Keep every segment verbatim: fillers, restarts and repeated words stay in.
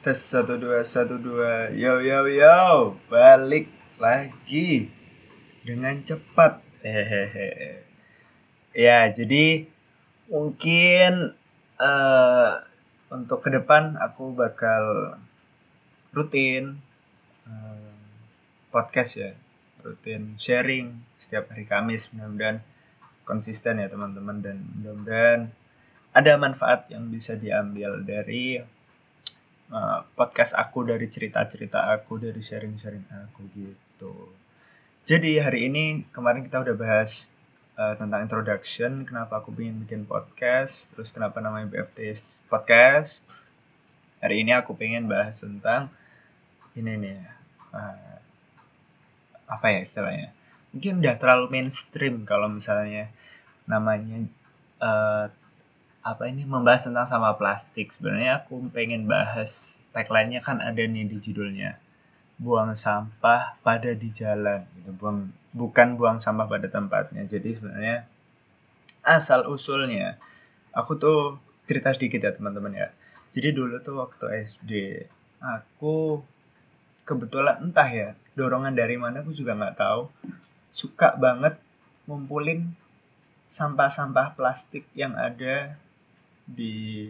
Tes satu dua satu dua. Yo yo yo, balik lagi dengan cepat. Hehehe. Ya, jadi mungkin eh untuk ke depan aku bakal rutin eh, podcast ya, rutin sharing setiap hari Kamis. Mudah-mudahan konsisten ya teman-teman, dan mudah-mudahan ada manfaat yang bisa diambil dari uh, podcast aku, dari cerita-cerita aku, dari sharing-sharing aku gitu. Jadi hari ini, kemarin kita udah bahas uh, tentang introduction, kenapa aku ingin bikin podcast, terus kenapa namanya B F T Podcast. Hari ini aku pengen bahas tentang ini nih, uh, apa ya istilahnya? Mungkin udah terlalu mainstream kalau misalnya namanya uh, apa ini membahas tentang sampah plastik. Sebenarnya aku pengen bahas, tagline-nya kan ada nih di judulnya, buang sampah pada di jalan gitu. Buang, bukan buang sampah pada tempatnya. Jadi sebenarnya asal usulnya, aku tuh cerita sedikit ya teman-teman ya. Jadi dulu tuh waktu S D, aku kebetulan entah ya, dorongan dari mana aku juga nggak tahu, suka banget ngumpulin sampah-sampah plastik yang ada di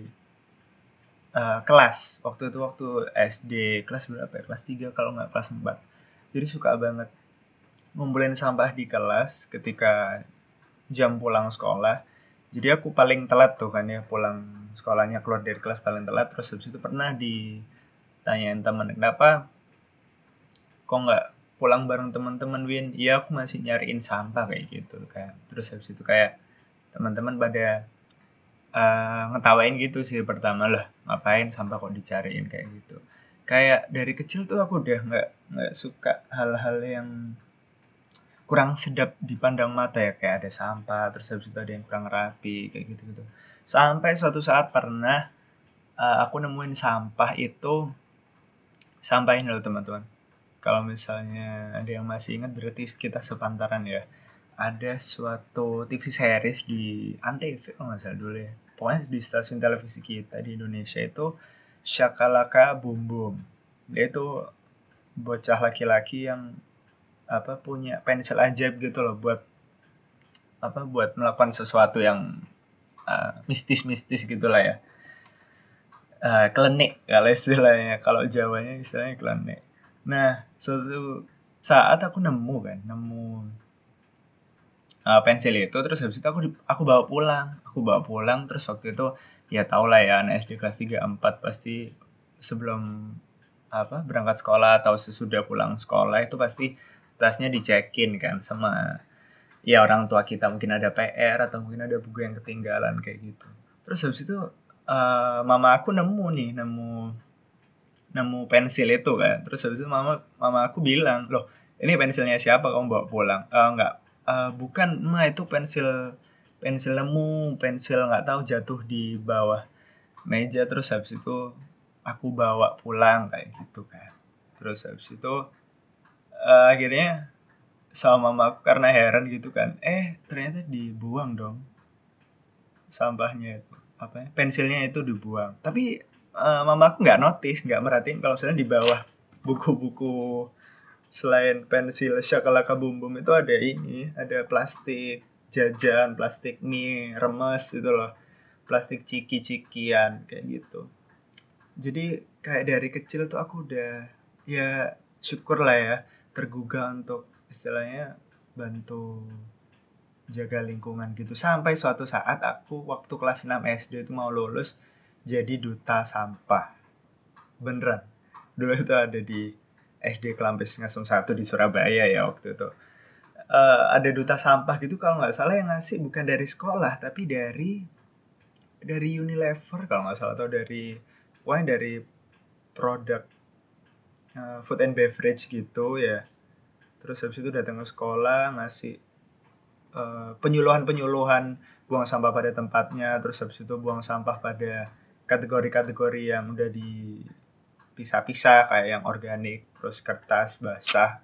uh, kelas. Waktu itu waktu S D kelas berapa ya? Kelas tiga kalau nggak kelas empat. Jadi suka banget ngumpulin sampah di kelas ketika jam pulang sekolah. Jadi aku paling telat tuh kan ya, pulang sekolahnya, keluar dari kelas paling telat. Terus habis itu pernah ditanyain temen, kenapa kok nggak pulang bareng teman-teman Win? Iya aku masih nyariin sampah kayak gitu kan. Terus habis itu kayak teman-teman pada uh, ngetawain gitu sih pertama, lah ngapain sampah kok dicariin kayak gitu. Kayak dari kecil tuh aku udah nggak nggak suka hal-hal yang kurang sedap dipandang mata ya, kayak ada sampah, terus habis itu ada yang kurang rapi kayak gitu-gitu. Sampai suatu saat pernah uh, aku nemuin sampah itu, sampah ini loh teman-teman. Kalau misalnya ada yang masih ingat, berarti kita sepantaran ya. Ada suatu T V series di Antv kalau nggak salah dulu ya. Pokoknya di stasiun televisi kita di Indonesia itu, Shakalaka Boom Boom. Dia itu bocah laki-laki yang apa punya pensil ajaib gitu loh, buat apa buat melakukan sesuatu yang uh, mistis-mistis gitulah ya. Uh, klenik kalau istilahnya, kalau Jawanya istilahnya klenik. Nah, suatu saat aku nemu kan, nemu uh, pensil itu, terus habis itu aku aku bawa pulang, aku bawa pulang terus waktu itu ya tau lah ya, anak S D kelas tiga empat pasti sebelum apa berangkat sekolah atau sesudah pulang sekolah itu pasti tasnya dicekin kan sama ya orang tua kita, mungkin ada P R atau mungkin ada buku yang ketinggalan kayak gitu. Terus habis itu uh, mama aku nemu nih, nemu nemu pensil itu kan. Terus habis itu mama mama aku bilang, loh ini pensilnya siapa kamu bawa pulang? Uh, enggak, uh, bukan ma, itu pensil pensil nemu, pensil nggak tahu jatuh di bawah meja, terus habis itu aku bawa pulang kayak gitu kan. Terus habis itu uh, akhirnya sama mama aku karena heran gitu kan, eh ternyata dibuang dong sampahnya itu, apa ya, pensilnya itu dibuang. Tapi uh, mama aku nggak notice, nggak merhatiin kalau misalnya di bawah buku-buku selain pensil Shakalaka Boom Boom itu ada ini, ada plastik jajan, plastik mie remes itu loh, plastik ciki-cikian kayak gitu. Jadi kayak dari kecil tuh aku udah ya syukur lah ya, tergugah untuk istilahnya bantu jaga lingkungan gitu. Sampai suatu saat aku waktu kelas enam S D itu mau lulus jadi duta sampah. Beneran. Dulu itu ada di S D Kelampis Ngasem satu di Surabaya ya waktu itu. Uh, ada duta sampah gitu, kalau nggak salah yang ngasih bukan dari sekolah tapi dari dari Unilever kalau nggak salah, atau dari pokoknya dari produk uh, food and beverage gitu ya. Terus habis itu datang ke sekolah ngasih uh, penyuluhan-penyuluhan buang sampah pada tempatnya, terus habis itu buang sampah pada kategori-kategori yang udah dipisah-pisah, kayak yang organik, terus kertas, basah,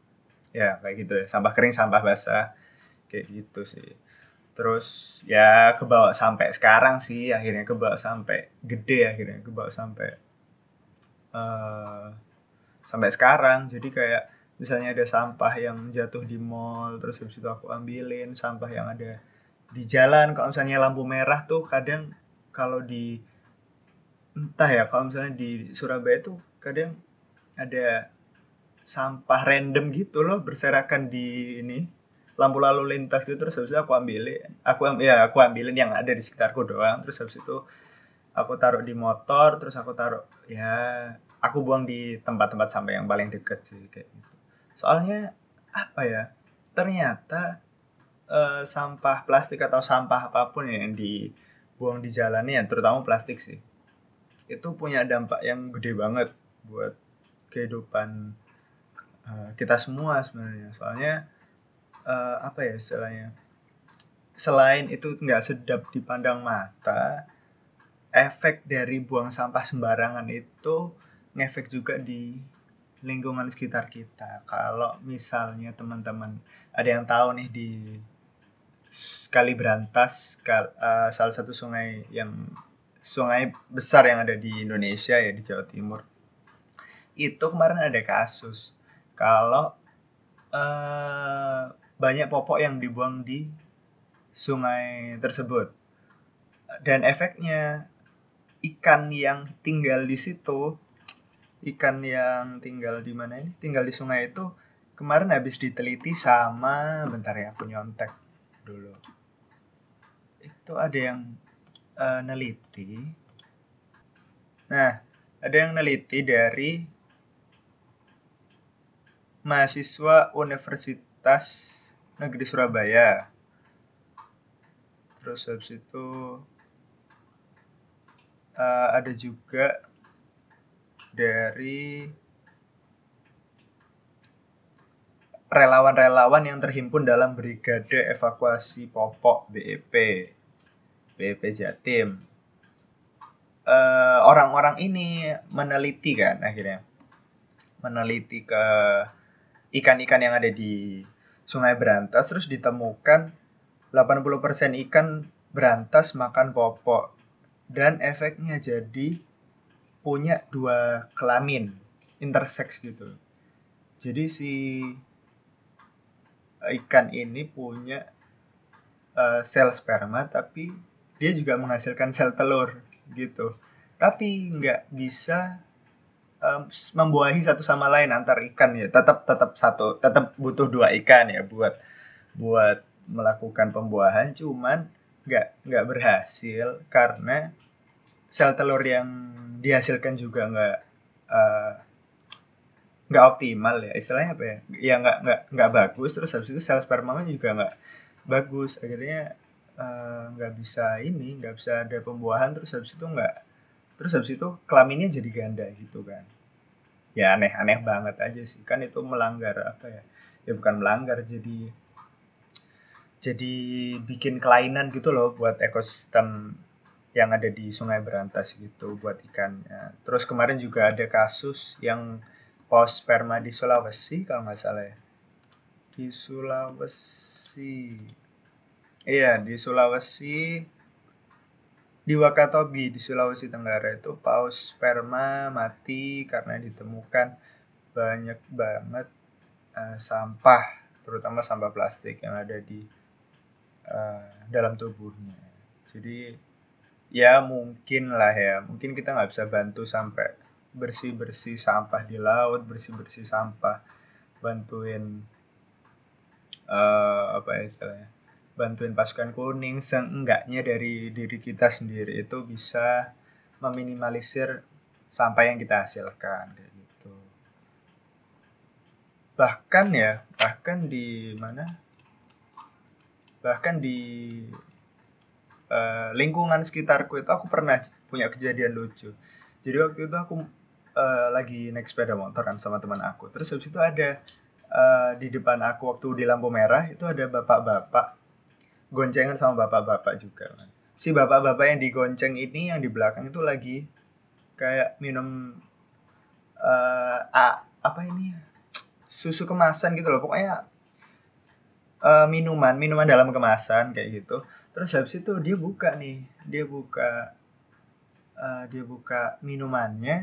ya kayak gitu ya, sampah kering, sampah basah, kayak gitu sih. Terus ya kebawa sampai sekarang sih, akhirnya kebawa sampai gede, akhirnya kebawa sampai uh, sampai sekarang. Jadi kayak misalnya ada sampah yang jatuh di mall, terus habis itu aku ambilin. Sampah yang ada di jalan, kalau misalnya lampu merah tuh kadang kalau di entah ya, kalau misalnya di Surabaya tuh kadang ada sampah random gitu loh berserakan di ini lampu lalu lintas gitu, terus habis itu aku ambilin aku am- ya aku ambilin yang ada di sekitarku doang, terus habis itu aku taruh di motor, terus aku taruh ya aku buang di tempat-tempat sampah yang paling deket sih kayak gitu. Soalnya apa ya, ternyata eh, sampah plastik atau sampah apapun ya yang dibuang di jalan ya, terutama plastik sih, itu punya dampak yang gede banget buat kehidupan eh, kita semua sebenarnya. Soalnya eh, apa ya istilahnya, selain itu nggak sedap dipandang mata, efek dari buang sampah sembarangan itu ngefek juga di lingkungan sekitar kita. Kalau misalnya teman-teman ada yang tahu nih, di Kali Brantas, uh, salah satu sungai yang sungai besar yang ada di Indonesia ya, di Jawa Timur. Itu kemarin ada kasus kalau uh, banyak popok yang dibuang di sungai tersebut, dan efeknya ikan yang tinggal di situ, ikan yang tinggal di mana ini, tinggal di sungai itu, kemarin habis diteliti sama, bentar ya aku nyontek dulu, itu ada yang uh, neliti. Nah, ada yang neliti dari mahasiswa Universitas Negeri Surabaya. Terus habis itu uh, ada juga dari relawan-relawan yang terhimpun dalam Brigade Evakuasi Popok B E P, B E P Jatim. Uh, orang-orang ini meneliti kan akhirnya, meneliti ke ikan-ikan yang ada di Sungai Brantas, terus ditemukan delapan puluh persen ikan berantas makan popok, dan efeknya jadi punya dua kelamin, intersex gitu. Jadi si ikan ini punya uh, sel sperma, tapi dia juga menghasilkan sel telur gitu. Tapi nggak bisa um, membuahi satu sama lain antar ikan ya. Tetap tetap satu, tetap butuh dua ikan ya buat buat melakukan pembuahan, cuman nggak nggak berhasil karena sel telur yang dihasilkan juga nggak uh, nggak optimal ya, istilahnya apa ya, ya nggak nggak nggak bagus. Terus habis itu sel spermanya juga nggak bagus, akhirnya uh, nggak bisa ini, nggak bisa ada pembuahan. Terus habis itu nggak, terus habis itu kelaminnya jadi ganda gitu kan. Ya aneh-aneh banget aja sih, kan itu melanggar apa ya, ya bukan melanggar, jadi jadi bikin kelainan gitu loh buat ekosistem yang ada di Sungai Berantas gitu buat ikannya. Terus kemarin juga ada kasus yang paus sperma di Sulawesi kalau nggak salah ya. Di Sulawesi. Iya, di Sulawesi, di Wakatobi di Sulawesi Tenggara itu paus sperma mati karena ditemukan banyak banget uh, sampah, terutama sampah plastik yang ada di uh, dalam tubuhnya. Jadi ya mungkin lah ya, mungkin kita nggak bisa bantu sampai bersih-bersih sampah di laut, bersih-bersih sampah, bantuin uh, apa ya istilahnya, bantuin pasukan kuning. Seenggaknya dari diri kita sendiri itu bisa meminimalisir sampah yang kita hasilkan kayak gitu. Bahkan ya, bahkan di mana? Bahkan di uh, lingkungan sekitarku itu aku pernah punya kejadian lucu. Jadi waktu itu aku uh, lagi naik sepeda motor kan sama teman aku. Terus habis itu ada uh, di depan aku waktu di lampu merah itu ada bapak-bapak goncengan sama bapak-bapak juga kan. Si bapak-bapak yang digonceng ini yang di belakang itu lagi kayak minum uh, a, apa ini susu kemasan gitu loh, pokoknya uh, minuman minuman dalam kemasan kayak gitu. Terus habis itu dia buka nih, dia buka uh, dia buka minumannya,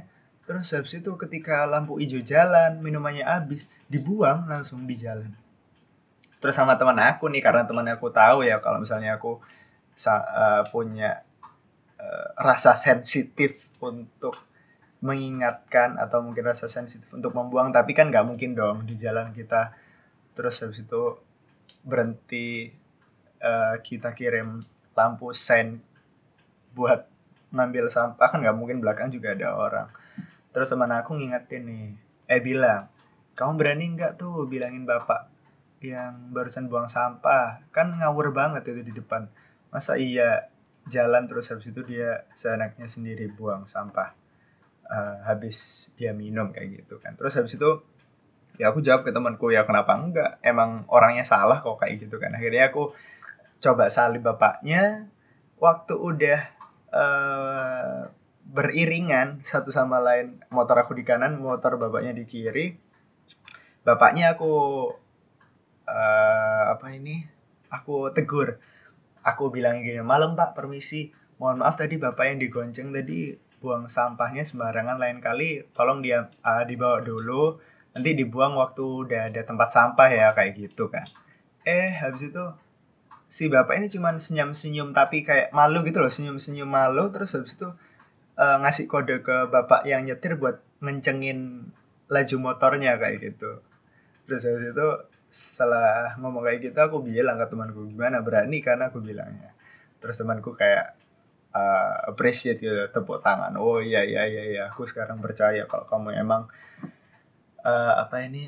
Terus habis itu ketika lampu hijau jalan, minumannya habis, dibuang langsung di jalan. Terus sama teman aku nih, karena teman aku tahu ya kalau misalnya aku sa- eh, punya eh, rasa sensitif untuk mengingatkan atau mungkin rasa sensitif untuk membuang, tapi kan nggak mungkin dong di jalan kita terus habis itu berhenti, eh, kita kirim lampu sein buat ngambil sampah, kan nggak mungkin, belakang juga ada orang. Terus teman aku ngingetin nih, eh bilang, kamu berani nggak tuh bilangin bapak yang barusan buang sampah, kan ngawur banget itu di depan, masa iya jalan terus habis itu dia seenaknya sendiri buang sampah, eh, habis dia minum kayak gitu kan. Terus habis itu ya aku jawab ke temanku, ya kenapa enggak, emang orangnya salah kok kayak gitu kan. Akhirnya aku coba salib bapaknya, waktu udah eh, beriringan satu sama lain, motor aku di kanan, motor bapaknya di kiri, bapaknya aku eh, apa ini aku tegur, aku bilang gini, malam pak, permisi, mohon maaf tadi bapak yang digonceng tadi buang sampahnya sembarangan, lain kali tolong dia uh, dibawa dulu, nanti dibuang waktu udah ada tempat sampah ya, kayak gitu kan. Eh habis itu si bapak ini cuman senyum-senyum tapi kayak malu gitu loh, senyum-senyum malu, terus habis itu uh, ngasih kode ke bapak yang nyetir buat ngencengin laju motornya kayak gitu. Terus habis itu setelah ngomong kayak gitu aku bilang ke temanku, gimana berani kan aku bilangnya. Terus temanku kayak uh, appreciate gitu, tepuk tangan. Oh iya iya iya iya, aku sekarang percaya kalau kamu emang uh, apa ini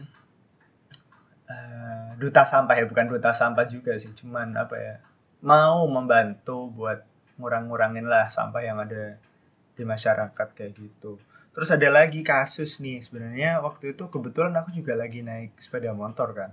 uh, duta sampah ya, bukan duta sampah juga sih, cuman apa ya, mau membantu buat ngurang-ngurangin lah sampah yang ada di masyarakat kayak gitu. Terus ada lagi kasus nih, sebenarnya waktu itu kebetulan aku juga lagi naik sepeda motor kan.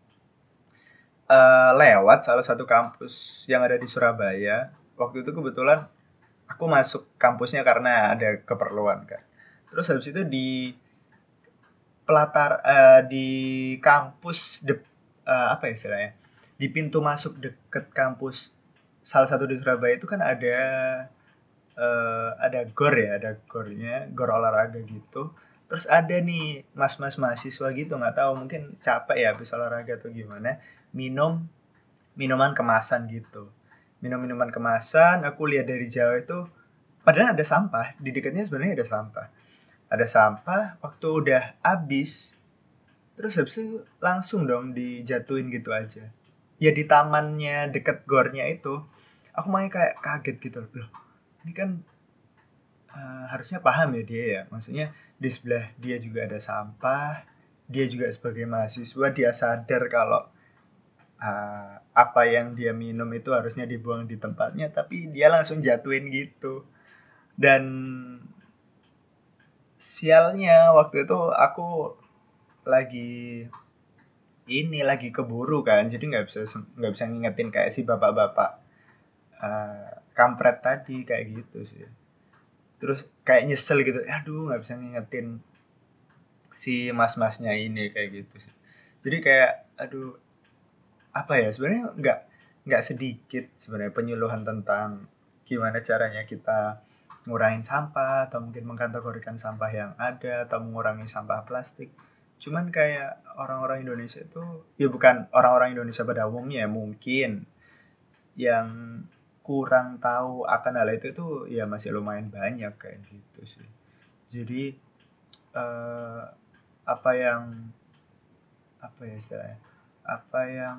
Eh, lewat salah satu kampus yang ada di Surabaya. Waktu itu kebetulan aku masuk kampusnya karena ada keperluan kan. Terus habis itu di pelatar eh, di kampus de, eh, apa ya istilahnya? Di pintu masuk deket kampus salah satu di Surabaya itu kan ada eh, ada gor ya, ada gornya, gor olahraga gitu. Terus ada nih mas-mas mahasiswa gitu, nggak tahu mungkin capek ya habis olahraga atau gimana, minum minuman kemasan gitu. Minum minuman kemasan, aku lihat dari jauh itu, padahal ada sampah, di dekatnya sebenarnya ada sampah. Ada sampah, waktu udah habis, terus habis itu langsung dong dijatuhin gitu aja. Ya di tamannya deket gornya itu, aku malah kayak kaget gitu loh. Ini kan eh, harusnya paham ya dia ya, maksudnya di sebelah dia juga ada sampah, dia juga sebagai mahasiswa dia sadar kalau uh, apa yang dia minum itu harusnya dibuang di tempatnya, tapi dia langsung jatuhin gitu. Dan sialnya waktu itu aku lagi ini lagi keburu kan, jadi nggak bisa nggak bisa ngingetin kayak si bapak-bapak uh, kampret tadi kayak gitu sih. Terus kayak nyesel gitu, aduh nggak bisa ngingetin si mas-masnya ini kayak gitu sih. Jadi kayak aduh, apa ya, sebenarnya nggak nggak sedikit sebenarnya penyuluhan tentang gimana caranya kita ngurangin sampah atau mungkin mengkategorikan sampah yang ada atau mengurangi sampah plastik. Cuman kayak orang-orang Indonesia itu, ya bukan orang-orang Indonesia pada umumnya ya, mungkin yang kurang tahu akan hal itu tuh ya masih lumayan banyak kayak gitu sih. Jadi eh, apa yang apa ya istilahnya, apa yang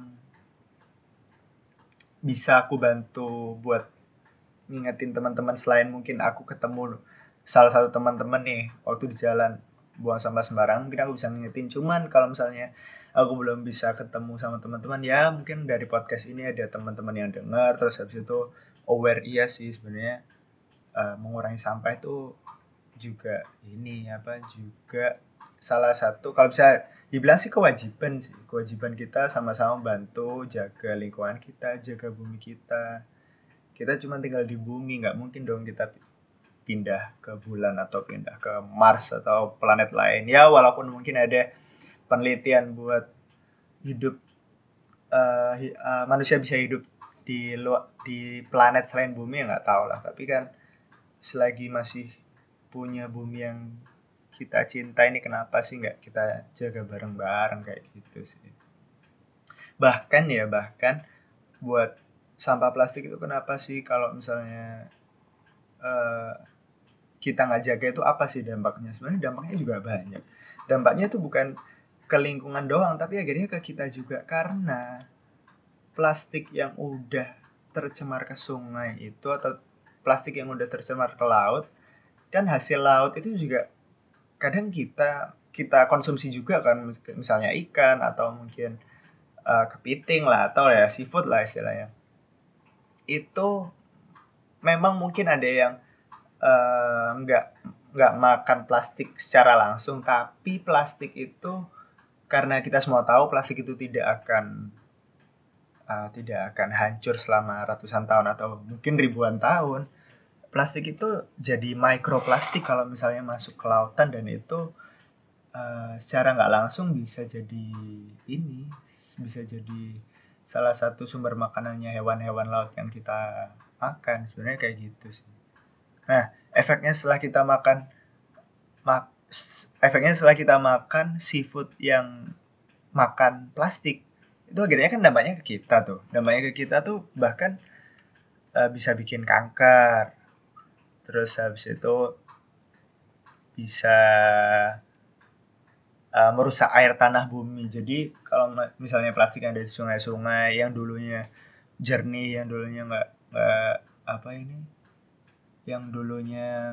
bisa aku bantu buat ngingetin teman-teman selain mungkin aku ketemu salah satu teman-teman nih waktu di jalan buang sampah sembarangan, mungkin aku bisa ngingetin. Cuman kalau misalnya aku belum bisa ketemu sama teman-teman, ya mungkin dari podcast ini ada teman-teman yang dengar terus habis itu aware. Iya sih sebenarnya uh, mengurangi sampah itu juga ini apa, juga salah satu, kalau bisa dibilang sih kewajiban sih, kewajiban kita sama-sama bantu jaga lingkungan kita, jaga bumi kita. Kita cuma tinggal di bumi, nggak mungkin dong kita pindah ke bulan atau pindah ke Mars atau planet lain. Ya walaupun mungkin ada penelitian buat hidup, uh, uh, manusia bisa hidup di luar di planet selain bumi, ya nggak tahu lah. Tapi kan selagi masih punya bumi yang kita cinta ini kenapa sih nggak kita jaga bareng-bareng kayak gitu sih. Bahkan ya bahkan buat sampah plastik itu kenapa sih kalau misalnya uh, kita nggak jaga itu apa sih dampaknya? Sebenarnya dampaknya juga banyak. Dampaknya itu bukan ke lingkungan doang, tapi akhirnya ke kita juga karena plastik yang udah tercemar ke sungai itu atau plastik yang udah tercemar ke laut, kan hasil laut itu juga kadang kita kita konsumsi juga kan, misalnya ikan atau mungkin uh, kepiting lah atau ya seafood lah istilahnya. Itu memang mungkin ada yang uh, nggak nggak makan plastik secara langsung, tapi plastik itu karena kita semua tahu plastik itu tidak akan uh, tidak akan hancur selama ratusan tahun atau mungkin ribuan tahun. Plastik itu jadi mikroplastik kalau misalnya masuk ke lautan, dan itu uh, secara nggak langsung bisa jadi ini, bisa jadi salah satu sumber makanannya hewan-hewan laut yang kita makan. Sebenarnya kayak gitu sih. Nah, efeknya setelah kita makan mak, efeknya setelah kita makan seafood yang makan plastik, itu akhirnya kan dampaknya ke kita tuh. Dampaknya ke kita tuh bahkan uh, bisa bikin kanker. Terus habis itu bisa uh, merusak air tanah bumi. Jadi kalau misalnya plastik yang ada di sungai-sungai yang dulunya jernih, yang dulunya nggak nggak apa ini, yang dulunya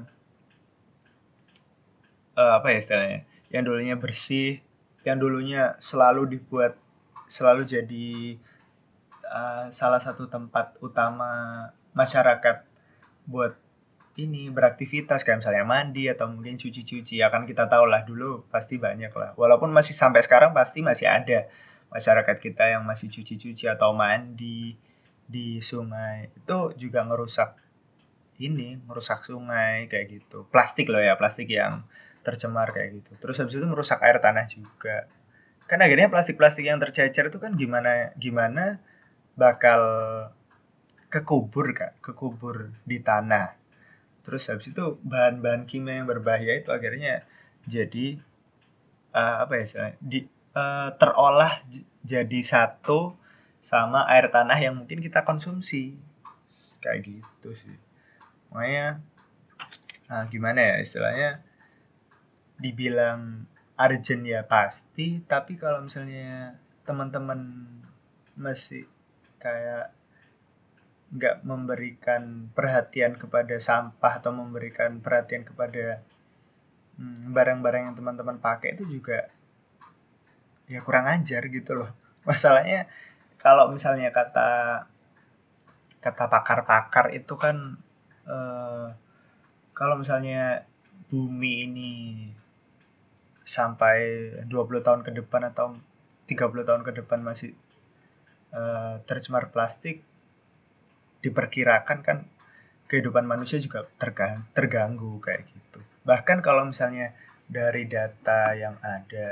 uh, apa ya istilahnya, yang dulunya bersih, yang dulunya selalu dibuat selalu jadi uh, salah satu tempat utama masyarakat buat ini beraktivitas kayak misalnya mandi atau mungkin cuci-cuci, ya kan kita tahu lah dulu pasti banyak lah, walaupun masih sampai sekarang pasti masih ada masyarakat kita yang masih cuci-cuci atau mandi di sungai. Itu juga ngerusak ini, merusak sungai kayak gitu. Plastik loh ya, plastik yang tercemar kayak gitu. Terus habis itu merusak air tanah juga. Kan akhirnya plastik-plastik yang tercecer itu kan gimana gimana bakal kekubur kan, kekubur di tanah. Terus habis itu bahan-bahan kimia yang berbahaya itu akhirnya jadi uh, apa ya istilahnya, di, uh, terolah j- jadi satu sama air tanah yang mungkin kita konsumsi kayak gitu sih. Makanya nah gimana ya istilahnya, dibilang urgent ya pasti, tapi kalau misalnya teman-teman masih kayak nggak memberikan perhatian kepada sampah atau memberikan perhatian kepada hmm, barang-barang yang teman-teman pakai, itu juga ya kurang ajar gitu loh. Masalahnya kalau misalnya kata kata pakar-pakar itu kan eh, kalau misalnya bumi ini sampai dua puluh tahun ke depan atau tiga puluh tahun ke depan masih eh, tercemar plastik, diperkirakan kan kehidupan manusia juga terganggu, terganggu kayak gitu. Bahkan kalau misalnya dari data yang ada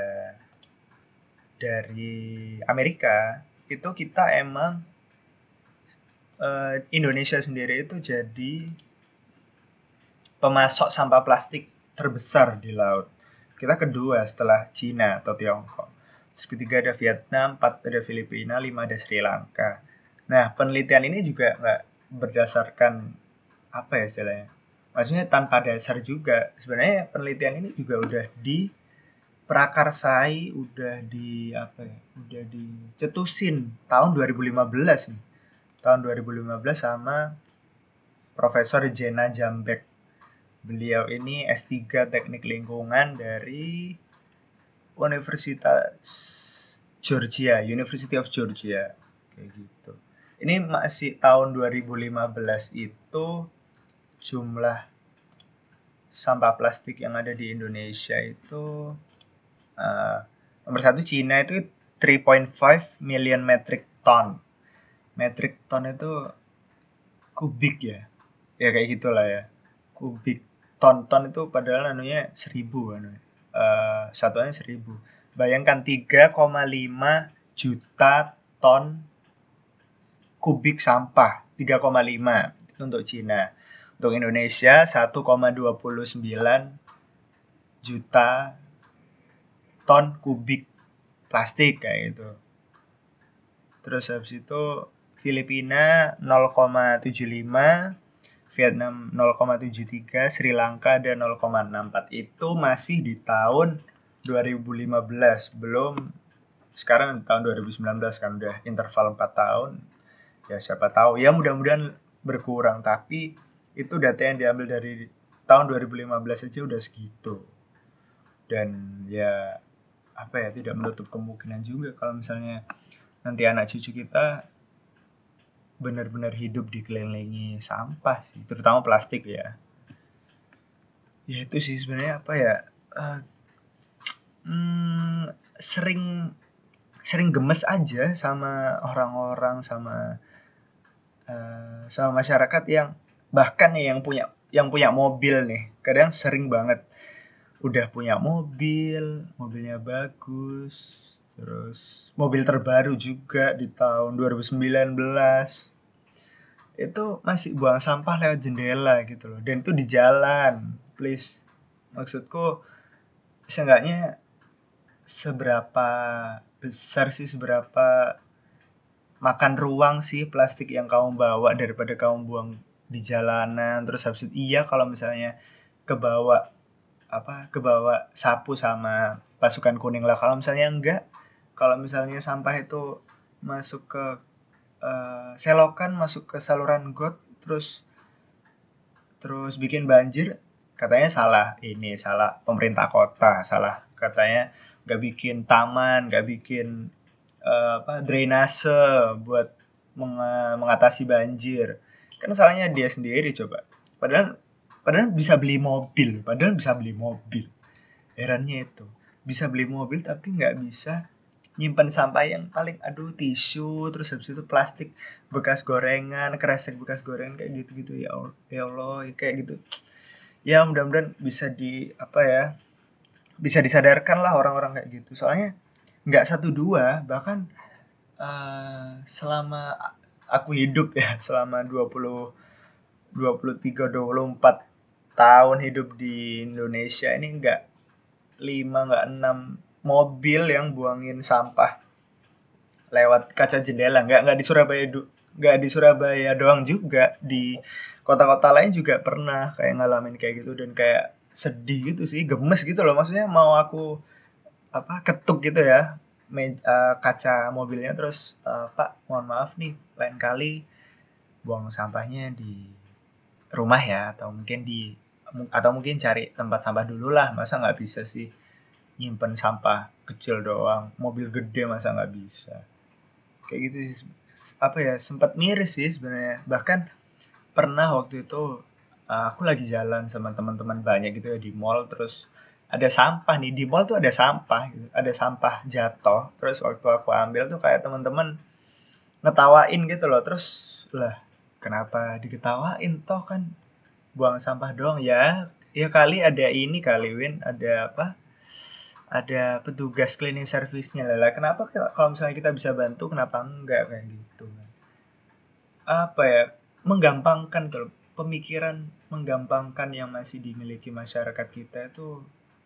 dari Amerika, itu kita emang uh, Indonesia sendiri itu jadi pemasok sampah plastik terbesar di laut. Kita kedua setelah Cina atau Tiongkok. Terus ketiga ada Vietnam, empat ada Filipina, lima ada Sri Lanka. Nah, penelitian ini juga nggak berdasarkan apa ya istilahnya, maksudnya tanpa dasar juga. Sebenarnya penelitian ini juga udah diprakarsai, udah di apa ya, udah dicetusin tahun dua ribu lima belas nih, tahun dua ribu lima belas sama Profesor Jena Jambek. Beliau ini S tiga Teknik Lingkungan dari Universitas Georgia, University of Georgia kayak gitu. Ini masih tahun dua ribu lima belas itu jumlah sampah plastik yang ada di Indonesia itu uh, nomor satu Cina itu tiga koma lima million metric ton. Metric ton itu kubik ya, ya kayak gitulah ya. Kubik, ton-ton itu padahal anunya seribu anu. Uh, satuannya seribu. Bayangkan tiga koma lima juta ton kubik sampah, tiga koma lima itu untuk Cina. Untuk Indonesia satu koma dua sembilan juta ton kubik plastik kayak gitu. Terus habis itu Filipina nol koma tujuh lima, Vietnam nol koma tujuh tiga, Sri Lanka ada nol koma enam empat. Itu masih di tahun dua ribu lima belas, belum sekarang tahun dua ribu sembilan belas kan udah interval empat tahun. Ya siapa tahu ya, mudah-mudahan berkurang, tapi itu data yang diambil dari tahun dua ribu lima belas aja udah segitu. Dan ya apa ya, tidak menutup kemungkinan juga kalau misalnya nanti anak cucu kita benar-benar hidup dikelilingi sampah sih, terutama plastik ya. Ya itu sih sebenarnya apa ya, uh, hmm, sering sering gemes aja sama orang-orang, sama uh, sama masyarakat yang bahkan nih yang punya yang punya mobil nih, kadang sering banget udah punya mobil, mobilnya bagus, terus mobil terbaru juga di tahun dua ribu sembilan belas, itu masih buang sampah lewat jendela gitu loh, dan itu di jalan. Please, maksudku seenggaknya seberapa besar sih, seberapa makan ruang sih plastik yang kamu bawa daripada kamu buang di jalanan. Terus habis itu iya kalau misalnya kebawa apa kebawa sapu sama pasukan kuning lah. Kalau misalnya enggak, kalau misalnya sampah itu masuk ke uh, selokan, masuk ke saluran got, terus terus bikin banjir, katanya salah ini, salah pemerintah kota, salah katanya nggak bikin taman, nggak bikin uh, apa drainase buat meng- mengatasi banjir. Kan salahnya dia sendiri coba. Padahal padahal bisa beli mobil, padahal bisa beli mobil. Herannya itu, bisa beli mobil tapi nggak bisa nyimpan sampah yang paling, aduh, tisu, terus habis itu plastik bekas gorengan, kresek bekas gorengan kayak gitu-gitu. Ya Allah, ya Allah, kayak gitu. Ya mudah-mudahan bisa di apa ya, bisa disadarkan lah orang-orang kayak gitu. Soalnya nggak satu dua, bahkan uh, selama aku hidup ya, selama dua puluh dua puluh tiga dua puluh empat tahun hidup di Indonesia ini, nggak lima nggak enam mobil yang buangin sampah lewat kaca jendela. Nggak nggak di Surabaya nggak di Surabaya doang juga, di kota-kota lain juga pernah kayak ngalamin kayak gitu, dan kayak sedih gitu sih, gemes gitu loh. Maksudnya mau aku apa ketuk gitu ya, me, uh, kaca mobilnya, terus uh, Pak mohon maaf nih, lain kali buang sampahnya di rumah ya, atau mungkin di atau mungkin cari tempat sampah dulu lah, masa nggak bisa sih nyimpen sampah kecil doang, mobil gede masa nggak bisa. Kayak gitu sih, apa ya, sempat miris sih sebenarnya. Bahkan pernah waktu itu uh, aku lagi jalan sama teman-teman banyak gitu ya di mall, terus ada sampah nih di mall tuh, ada sampah gitu, ada sampah jatuh, terus waktu aku ambil tuh kayak teman-teman ngetawain gitu loh. Terus lah, kenapa diketawain, toh kan buang sampah doang ya. Ya kali ada ini kali Win, ada apa, ada petugas cleaning service-nya lah. Kenapa kalau misalnya kita bisa bantu, kenapa enggak kayak gitu? Apa ya, menggampangkan tuh, pemikiran menggampangkan yang masih dimiliki masyarakat kita itu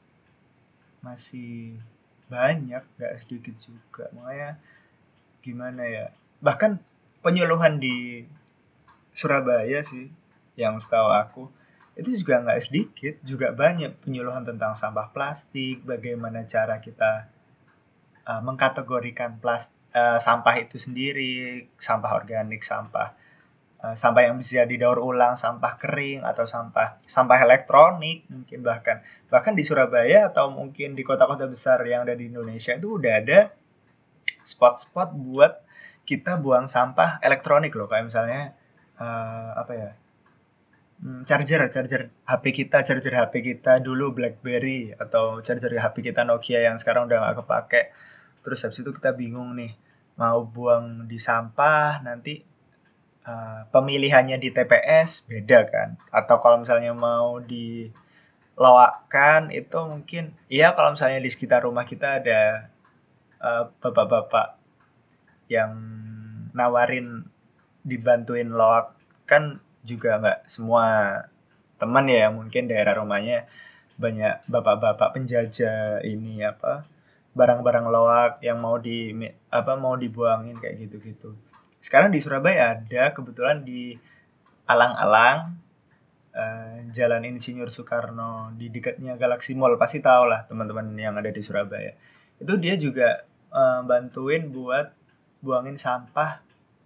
masih banyak, nggak sedikit juga. Makanya gimana ya, bahkan penyuluhan di Surabaya sih yang setahu aku itu juga nggak sedikit, juga banyak penyuluhan tentang sampah plastik, bagaimana cara kita uh, mengkategorikan plastik, uh, sampah itu sendiri, sampah organik, sampah uh, sampah yang bisa didaur ulang, sampah kering, atau sampah sampah elektronik, mungkin bahkan bahkan di Surabaya atau mungkin di kota-kota besar yang ada di Indonesia itu udah ada spot-spot buat kita buang sampah elektronik loh, kayak misalnya uh, apa ya, Hmm, charger, charger H P kita, charger H P kita dulu BlackBerry, atau charger H P kita Nokia yang sekarang udah nggak kepake. Terus habis itu kita bingung nih, mau buang di sampah, nanti uh, pemilihannya di T P S beda kan. Atau kalau misalnya mau diloakkan, itu mungkin, iya kalau misalnya di sekitar rumah kita ada uh, bapak-bapak yang nawarin dibantuin loak, kan juga nggak semua teman ya, mungkin daerah rumahnya banyak bapak-bapak penjajah ini apa barang-barang loak yang mau di apa mau dibuangin kayak gitu-gitu. Sekarang di Surabaya ada kebetulan di alang-alang eh, Jalan Insinyur Soekarno di dekatnya Galaxy Mall, pasti tahu lah teman-teman yang ada di Surabaya. Itu dia juga eh, bantuin buat buangin sampah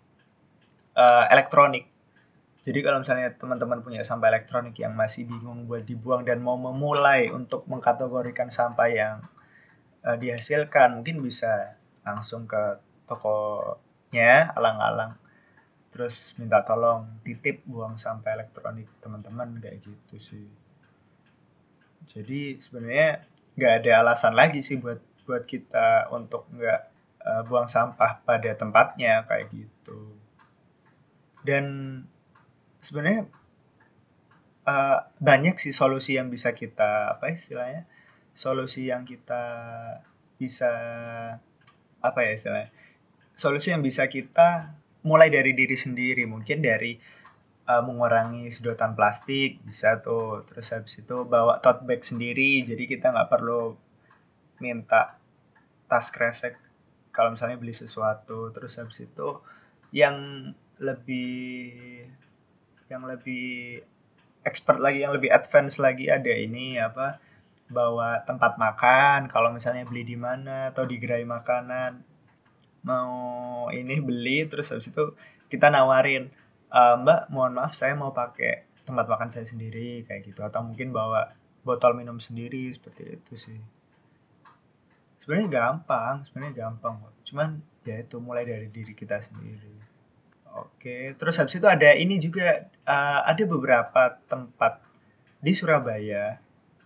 eh, elektronik. Jadi kalau misalnya teman-teman punya sampah elektronik yang masih bingung buat dibuang dan mau memulai untuk mengkategorikan sampah yang uh, dihasilkan, mungkin bisa langsung ke tokonya alang-alang terus minta tolong titip buang sampah elektronik teman-teman kayak gitu sih. Jadi sebenarnya nggak ada alasan lagi sih buat buat kita untuk nggak uh, buang sampah pada tempatnya kayak gitu. Dan sebenarnya uh, banyak sih solusi yang bisa kita apa istilahnya solusi yang kita bisa apa ya istilahnya solusi yang bisa kita mulai dari diri sendiri mungkin dari uh, mengurangi sedotan plastik bisa tuh terus habis itu bawa tote bag sendiri jadi kita nggak perlu minta tas kresek kalau misalnya beli sesuatu terus habis itu yang lebih yang lebih expert lagi yang lebih advance lagi ada ini apa bawa tempat makan kalau misalnya beli di mana atau di gerai makanan mau ini beli terus habis itu kita nawarin e, mbak mohon maaf saya mau pakai tempat makan saya sendiri kayak gitu atau mungkin bawa botol minum sendiri seperti itu sih sebenarnya gampang sebenarnya gampang kok cuman ya itu mulai dari diri kita sendiri. Oke terus habis itu ada ini juga uh, ada beberapa tempat di Surabaya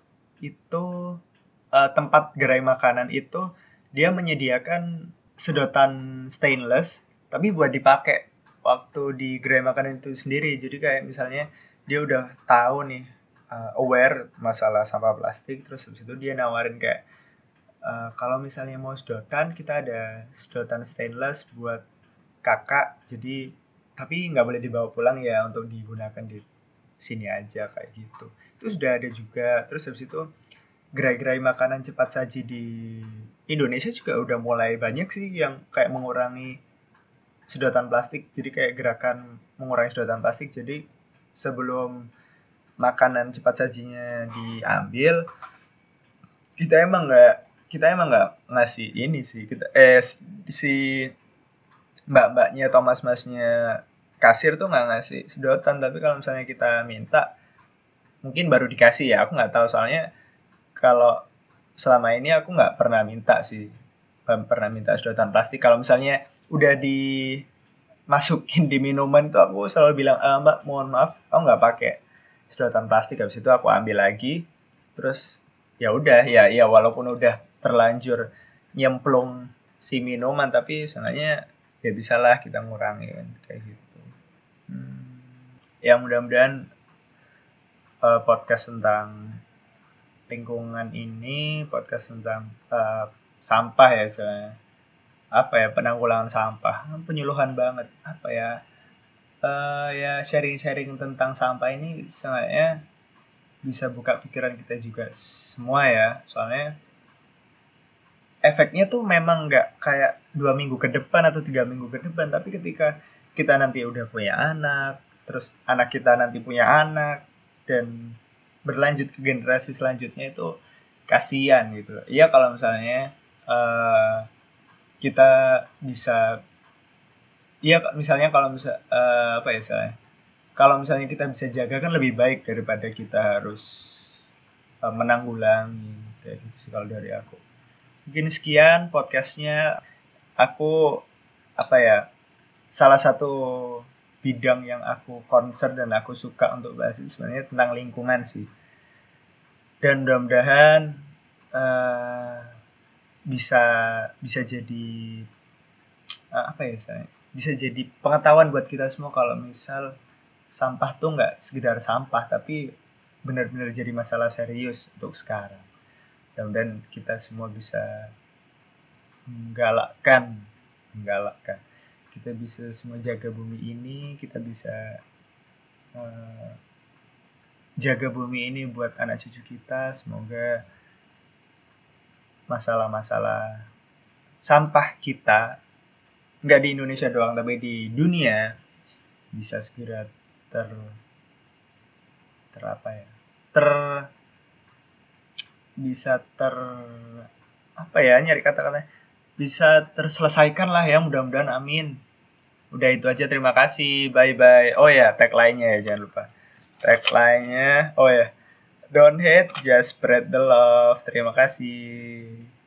itu uh, tempat gerai makanan itu dia menyediakan sedotan stainless tapi buat dipakai waktu di gerai makanan itu sendiri. Jadi kayak misalnya dia udah tahu nih uh, aware masalah sampah plastik terus habis itu dia nawarin kayak uh, kalau misalnya mau sedotan kita ada sedotan stainless buat kakak jadi tapi nggak boleh dibawa pulang ya untuk digunakan di sini aja kayak gitu. Itu sudah ada juga. Terus habis itu gerai-gerai makanan cepat saji di Indonesia juga udah mulai banyak sih yang kayak mengurangi sedotan plastik. Jadi kayak gerakan mengurangi sedotan plastik. Jadi sebelum makanan cepat sajinya diambil, kita emang nggak kita emang nggak ngasih ini sih. Kita eh si mbak-mbaknya atau mas-masnya kasir tuh nggak ngasih sedotan. Tapi kalau misalnya kita minta, mungkin baru dikasih ya. Aku nggak tahu soalnya kalau selama ini aku nggak pernah minta sih belum pernah minta sedotan plastik kalau misalnya udah dimasukin di minuman itu aku selalu bilang e, mbak mohon maaf aku nggak pakai sedotan plastik habis itu aku ambil lagi terus ya udah ya ya walaupun udah terlanjur nyemplung si minuman tapi sebenarnya ya bisalah kita ngurangin kayak gitu. hmm. Ya mudah-mudahan uh, podcast tentang lingkungan ini podcast tentang uh, sampah ya misalnya apa ya penanggulangan sampah penyuluhan banget apa ya uh, ya sharing-sharing tentang sampah ini sebenarnya bisa buka pikiran kita juga semua ya soalnya efeknya tuh memang nggak kayak dua minggu ke depan atau tiga minggu ke depan tapi ketika kita nanti udah punya anak terus anak kita nanti punya anak dan berlanjut ke generasi selanjutnya itu kasihan gitu. Iya kalau misalnya uh, kita bisa, iya misalnya kalau misal uh, apa ya misalnya, kalau misalnya kita bisa jaga kan lebih baik daripada kita harus uh, menanggulangi kayak gitu sih kalau dari aku. Mungkin sekian podcastnya. Aku apa ya salah satu bidang yang aku concern dan aku suka untuk bahas itu sebenarnya tentang lingkungan sih. Dan mudah-mudahan uh, bisa bisa jadi uh, apa ya saya bisa jadi pengetahuan buat kita semua kalau misal sampah tuh nggak sekedar sampah tapi benar-benar jadi masalah serius untuk sekarang. Dan kita semua bisa menggalakkan menggalakkan kita bisa semua jaga bumi ini kita bisa uh, jaga bumi ini buat anak cucu kita. Semoga masalah-masalah sampah kita, nggak di Indonesia doang, tapi di dunia, bisa segera ter ter apa ya ter bisa ter apa ya nyari kata-kata bisa terselesaikan lah ya, mudah-mudahan, amin. Udah itu aja, terima kasih, bye bye. Oh ya, tagline-nya ya, jangan lupa tagline-nya. Oh ya, don't hate, just spread the love. Terima kasih.